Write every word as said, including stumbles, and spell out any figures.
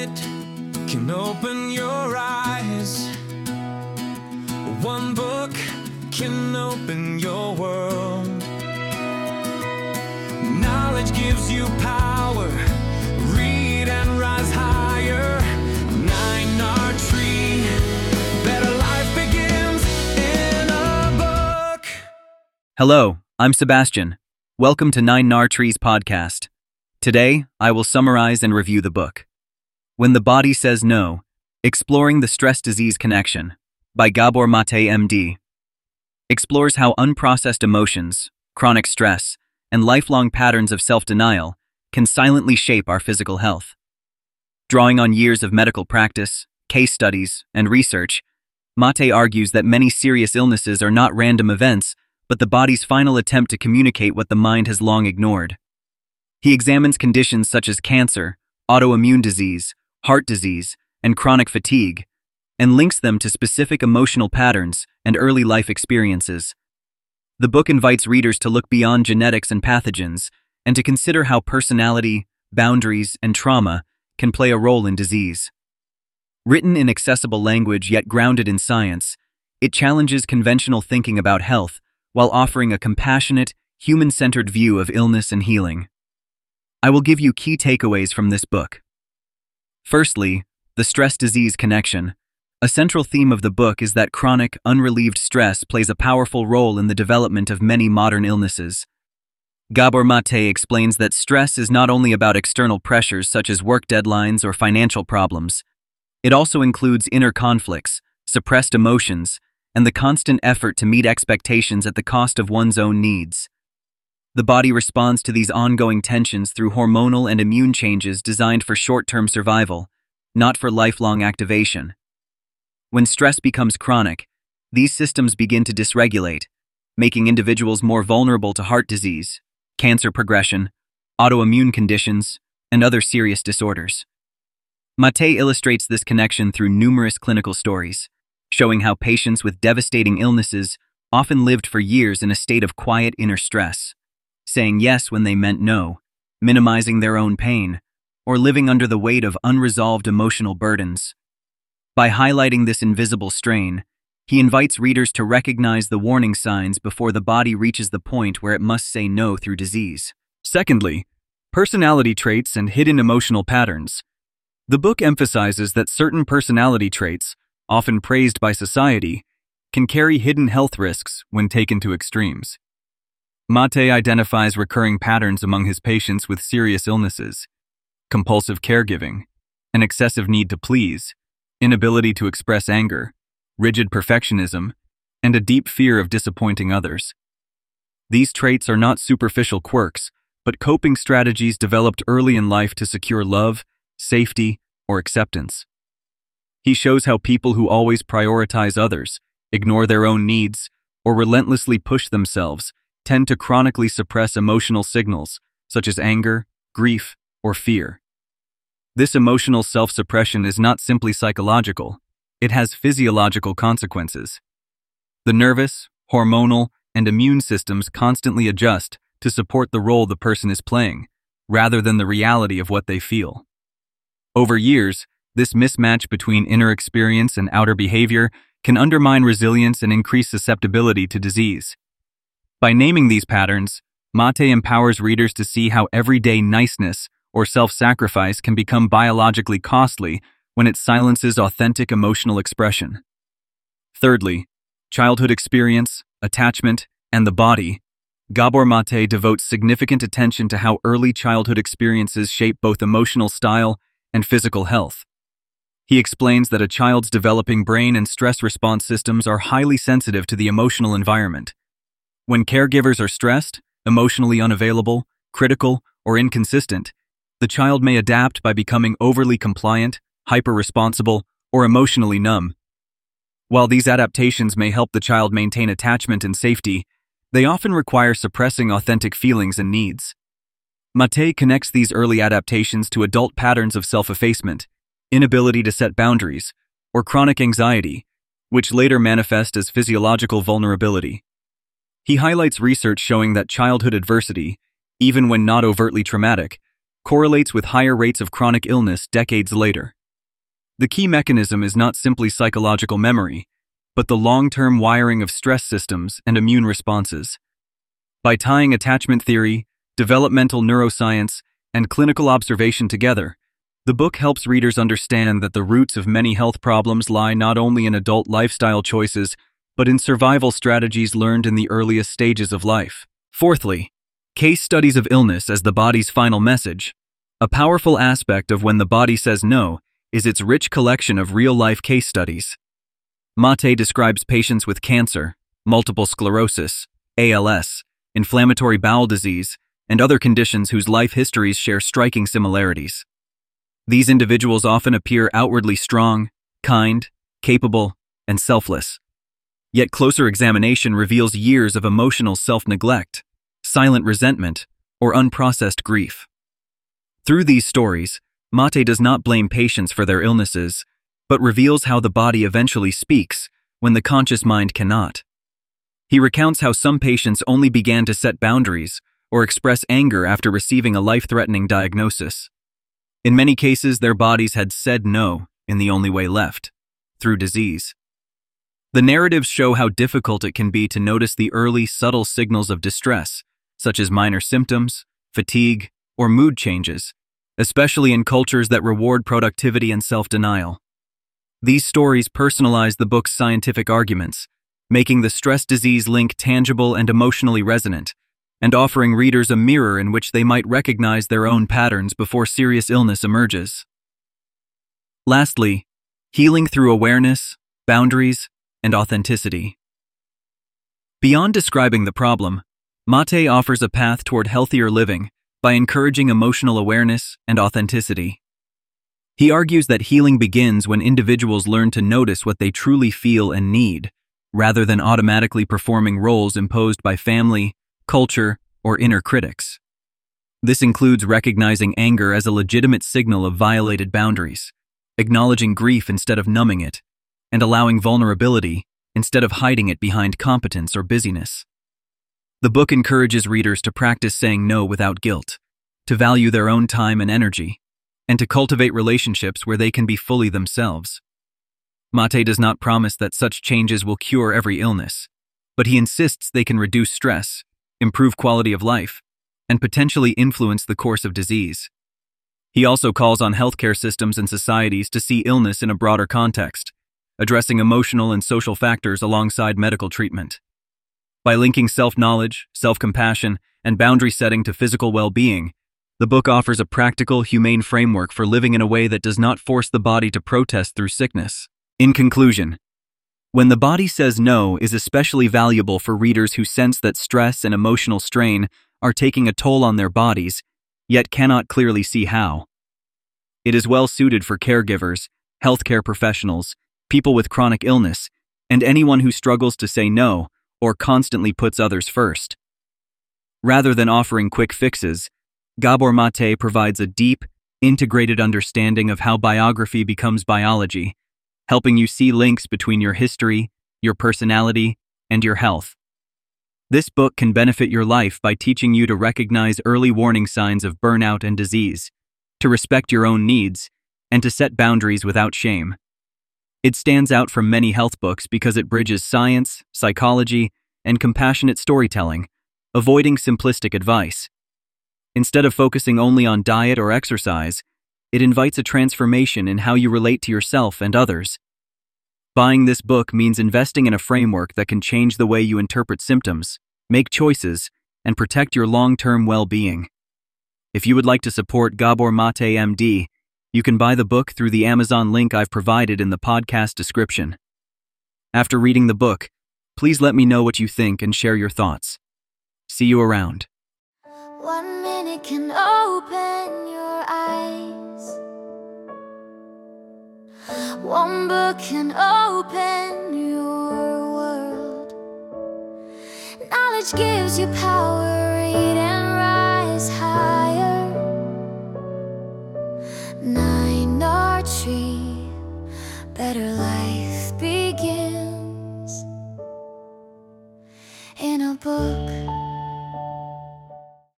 minute can open your eyes. One book can open your world. Knowledge gives you power. Read and rise higher. Nine R Tree. Better life begins in a book. Hello, I'm Sebastian. Welcome to Nine R Tree's podcast. Today, I will summarize and review the book, When the Body Says No, Exploring the Stress-Disease Connection, by Gabor Mate, M D. Explores how unprocessed emotions, chronic stress, and lifelong patterns of self-denial can silently shape our physical health. Drawing on years of medical practice, case studies, and research, Mate argues that many serious illnesses are not random events, but the body's final attempt to communicate what the mind has long ignored. He examines conditions such as cancer, autoimmune disease, heart disease, and chronic fatigue, and links them to specific emotional patterns and early life experiences. The book invites readers to look beyond genetics and pathogens and to consider how personality, boundaries, and trauma can play a role in disease. Written in accessible language yet grounded in science, it challenges conventional thinking about health while offering a compassionate, human-centered view of illness and healing. I will give you key takeaways from this book. Firstly, the stress-disease connection. A central theme of the book is that chronic, unrelieved stress plays a powerful role in the development of many modern illnesses. Gabor Mate explains that stress is not only about external pressures such as work deadlines or financial problems. It also includes inner conflicts, suppressed emotions, and the constant effort to meet expectations at the cost of one's own needs. The body responds to these ongoing tensions through hormonal and immune changes designed for short-term survival, not for lifelong activation. When stress becomes chronic, these systems begin to dysregulate, making individuals more vulnerable to heart disease, cancer progression, autoimmune conditions, and other serious disorders. Mate illustrates this connection through numerous clinical stories, showing how patients with devastating illnesses often lived for years in a state of quiet inner stress, saying yes when they meant no, minimizing their own pain, or living under the weight of unresolved emotional burdens. By highlighting this invisible strain, he invites readers to recognize the warning signs before the body reaches the point where it must say no through disease. Secondly, personality traits and hidden emotional patterns. The book emphasizes that certain personality traits, often praised by society, can carry hidden health risks when taken to extremes. Mate identifies recurring patterns among his patients with serious illnesses: compulsive caregiving, an excessive need to please, inability to express anger, rigid perfectionism, and a deep fear of disappointing others. These traits are not superficial quirks, but coping strategies developed early in life to secure love, safety, or acceptance. He shows how people who always prioritize others, ignore their own needs, or relentlessly push themselves tend to chronically suppress emotional signals such as anger, grief, or fear. This emotional self-suppression is not simply psychological, it has physiological consequences. The nervous, hormonal, and immune systems constantly adjust to support the role the person is playing, rather than the reality of what they feel. Over years, this mismatch between inner experience and outer behavior can undermine resilience and increase susceptibility to disease. By naming these patterns, Mate empowers readers to see how everyday niceness or self-sacrifice can become biologically costly when it silences authentic emotional expression. Thirdly, childhood experience, attachment, and the body. Gabor Mate devotes significant attention to how early childhood experiences shape both emotional style and physical health. He explains that a child's developing brain and stress response systems are highly sensitive to the emotional environment. When caregivers are stressed, emotionally unavailable, critical, or inconsistent, the child may adapt by becoming overly compliant, hyper-responsible, or emotionally numb. While these adaptations may help the child maintain attachment and safety, they often require suppressing authentic feelings and needs. Mate connects these early adaptations to adult patterns of self-effacement, inability to set boundaries, or chronic anxiety, which later manifest as physiological vulnerability. He highlights research showing that childhood adversity, even when not overtly traumatic, correlates with higher rates of chronic illness decades later. The key mechanism is not simply psychological memory, but the long-term wiring of stress systems and immune responses. By tying attachment theory, developmental neuroscience, and clinical observation together, the book helps readers understand that the roots of many health problems lie not only in adult lifestyle choices, but in survival strategies learned in the earliest stages of life. Fourthly, case studies of illness as the body's final message. A powerful aspect of When the Body Says No is its rich collection of real-life case studies. Mate describes patients with cancer, multiple sclerosis, A L S, inflammatory bowel disease, and other conditions whose life histories share striking similarities. These individuals often appear outwardly strong, kind, capable, and selfless. Yet closer examination reveals years of emotional self-neglect, silent resentment, or unprocessed grief. Through these stories, Mate does not blame patients for their illnesses, but reveals how the body eventually speaks when the conscious mind cannot. He recounts how some patients only began to set boundaries or express anger after receiving a life-threatening diagnosis. In many cases, their bodies had said no in the only way left, through disease. The narratives show how difficult it can be to notice the early, subtle signals of distress, such as minor symptoms, fatigue, or mood changes, especially in cultures that reward productivity and self-denial. These stories personalize the book's scientific arguments, making the stress disease link tangible and emotionally resonant, and offering readers a mirror in which they might recognize their own patterns before serious illness emerges. Lastly, healing through awareness, boundaries, and authenticity. Beyond describing the problem, Mate offers a path toward healthier living by encouraging emotional awareness and authenticity. He argues that healing begins when individuals learn to notice what they truly feel and need, rather than automatically performing roles imposed by family, culture, or inner critics. This includes recognizing anger as a legitimate signal of violated boundaries, acknowledging grief instead of numbing it, and allowing vulnerability instead of hiding it behind competence or busyness. The book encourages readers to practice saying no without guilt, to value their own time and energy, and to cultivate relationships where they can be fully themselves. Mate does not promise that such changes will cure every illness, but he insists they can reduce stress, improve quality of life, and potentially influence the course of disease. He also calls on healthcare systems and societies to see illness in a broader context, addressing emotional and social factors alongside medical treatment. By linking self-knowledge, self-compassion, and boundary setting to physical well-being, the book offers a practical, humane framework for living in a way that does not force the body to protest through sickness. In conclusion, When the Body Says No is especially valuable for readers who sense that stress and emotional strain are taking a toll on their bodies, yet cannot clearly see how. It is well suited for caregivers, healthcare professionals, people with chronic illness, and anyone who struggles to say no or constantly puts others first. Rather than offering quick fixes, Gabor Mate provides a deep, integrated understanding of how biography becomes biology, helping you see links between your history, your personality, and your health. This book can benefit your life by teaching you to recognize early warning signs of burnout and disease, to respect your own needs, and to set boundaries without shame. It stands out from many health books because it bridges science, psychology, and compassionate storytelling, avoiding simplistic advice. Instead of focusing only on diet or exercise, it invites a transformation in how you relate to yourself and others. Buying this book means investing in a framework that can change the way you interpret symptoms, make choices, and protect your long-term well-being. If you would like to support Gabor Mate M D, you can buy the book through the Amazon link I've provided in the podcast description. After reading the book, please let me know what you think and share your thoughts. See you around. One minute can open your eyes. One book can open your world. Knowledge gives you power.